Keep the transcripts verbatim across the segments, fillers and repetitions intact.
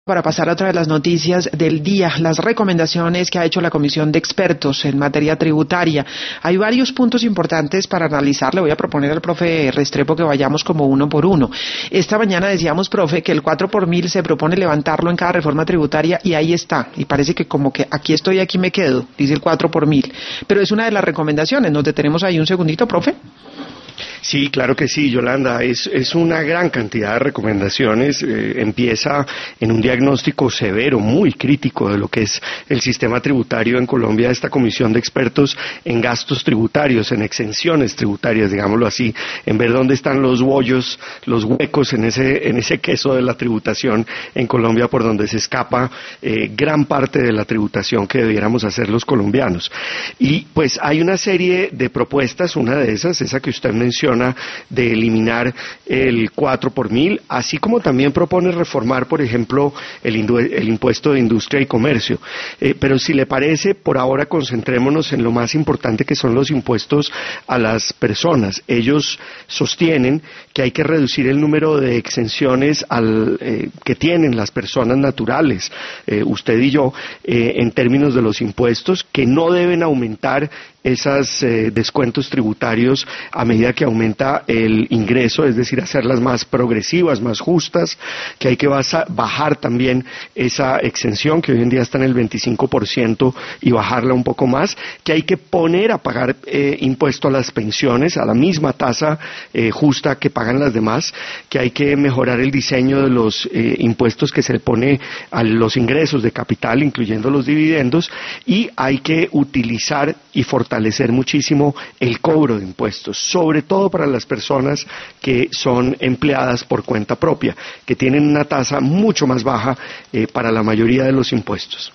Para pasar a otra de las noticias del día, las recomendaciones que ha hecho la Comisión de Expertos en materia tributaria. Hay varios puntos importantes para analizar. Le voy a proponer al profe Restrepo que vayamos como uno por uno. Esta mañana decíamos, profe, que el cuatro por mil se propone levantarlo en cada reforma tributaria y ahí está. Y parece que como que aquí estoy, aquí me quedo, dice el cuatro por mil. Pero es una de las recomendaciones. ¿Nos detenemos ahí un segundito, profe? Sí, claro que sí, Yolanda. Es, es una gran cantidad de recomendaciones. Eh, empieza en un diagnóstico severo, muy crítico de lo que es el sistema tributario en Colombia, esta comisión de expertos en gastos tributarios, en exenciones tributarias, digámoslo así, en ver dónde están los bollos, los huecos en ese, en ese queso de la tributación en Colombia por donde se escapa eh, gran parte de la tributación que debiéramos hacer los colombianos. Y pues hay una serie de propuestas, una de esas, esa que usted menciona, de eliminar el cuatro por mil, así como también propone reformar, por ejemplo, el, el impuesto de industria y comercio. Eh, pero si le parece, por ahora concentrémonos en lo más importante, que son los impuestos a las personas. Ellos sostienen que hay que reducir el número de exenciones al, eh, que tienen las personas naturales, eh, usted y yo, eh, en términos de los impuestos, que no deben aumentar esos eh, descuentos tributarios a medida que aumenta el ingreso, es decir, hacerlas más progresivas, más justas, que hay que basa, bajar también esa exención que hoy en día está en el veinticinco por ciento y bajarla un poco más, que hay que poner a pagar eh, impuesto a las pensiones a la misma tasa eh, justa que pagan las demás, que hay que mejorar el diseño de los eh, impuestos que se le pone a los ingresos de capital, incluyendo los dividendos, y hay que utilizar y fortalecer fortalecer muchísimo el cobro de impuestos, sobre todo para las personas que son empleadas por cuenta propia, que tienen una tasa mucho más baja eh, para la mayoría de los impuestos.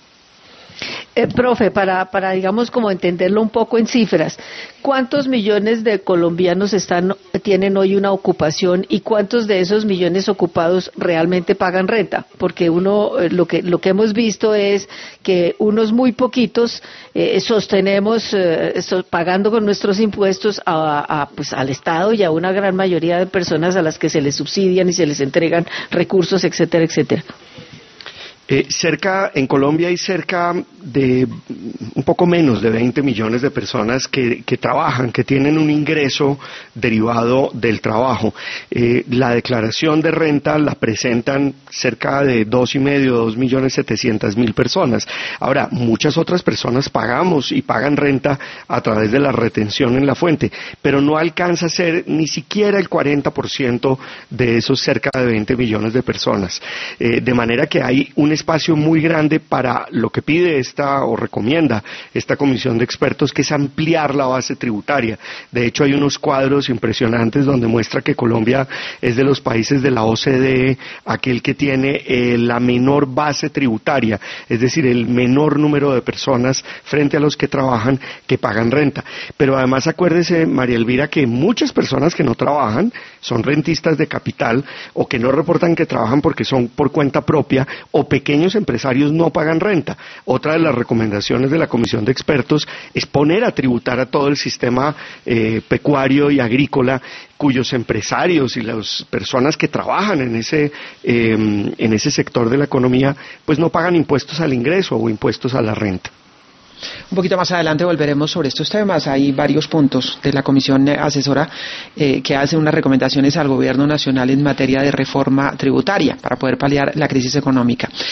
Eh, profe, para, para, digamos, como entenderlo un poco en cifras, ¿cuántos millones de colombianos están, tienen hoy una ocupación y cuántos de esos millones ocupados realmente pagan renta? Porque uno, eh, lo que, lo que hemos visto es que unos muy poquitos eh, sostenemos, eh, so, pagando con nuestros impuestos a, a, pues, al Estado y a una gran mayoría de personas a las que se les subsidian y se les entregan recursos, etcétera, etcétera. Eh, cerca, en Colombia hay cerca de un poco menos de veinte millones de personas que, que trabajan, que tienen un ingreso derivado del trabajo. Eh, la declaración de renta la presentan cerca de dos y medio, dos millones setecientas mil personas. Ahora, muchas otras personas pagamos y pagan renta a través de la retención en la fuente, pero no alcanza a ser ni siquiera el cuarenta por ciento de esos cerca de veinte millones de personas. Eh, de manera que hay un espacio muy grande para lo que pide esta o recomienda esta comisión de expertos, que es ampliar la base tributaria. De hecho, hay unos cuadros impresionantes donde muestra que Colombia es de los países de la O C D E aquel que tiene eh, la menor base tributaria, es decir, el menor número de personas frente a los que trabajan que pagan renta. Pero además acuérdese, María Elvira, que muchas personas que no trabajan son rentistas de capital o que no reportan que trabajan porque son por cuenta propia o pequeños pequeños empresarios no pagan renta. Otra de las recomendaciones de la Comisión de Expertos es poner a tributar a todo el sistema eh, pecuario y agrícola, cuyos empresarios y las personas que trabajan en ese, eh, en ese sector de la economía, pues no pagan impuestos al ingreso o impuestos a la renta. Un poquito más adelante volveremos sobre estos temas. Hay varios puntos de la Comisión Asesora eh, que hace unas recomendaciones al Gobierno Nacional en materia de reforma tributaria para poder paliar la crisis económica.